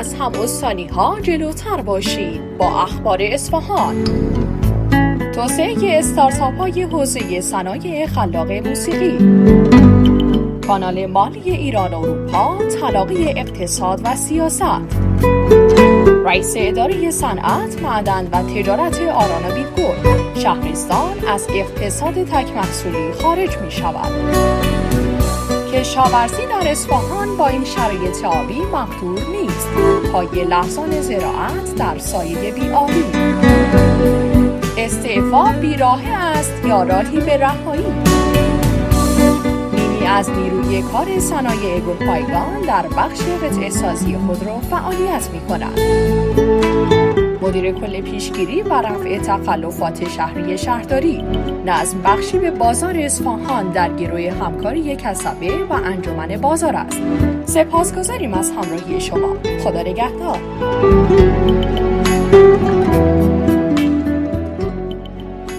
از هم استانی‌ها جلوتر باشید با اخبار اصفهان. توسعه استارتاپ‌های حوزه صنایع خلاق موسیقی. کانال مالی ایران اروپا، تلاقی اقتصاد و سیاست. رئیس اداره صنعت، معدن و تجارت آرانویلگل، شهرستان از اقتصاد تک محصولی خارج می شود. کشاورزی در اصفهان با این شرایط آبی مقدور نیست. پای لرزان زراعت در سایه بی‌آبی. استعفا بیراهه است یا راهی به رهایی؟ نیمی از نیروی کار صنایع گلپایگان در بخش قطعه سازی خودرو فعالیت می کند. مدیر کل پیشگیری و رفع تخلفات شهری شهرداری نظم بخشی به بازار اصفهان در گروه همکاری کسبه و انجمن بازار است. سپاسگزاریم از همراهی شما. خدا نگهدار.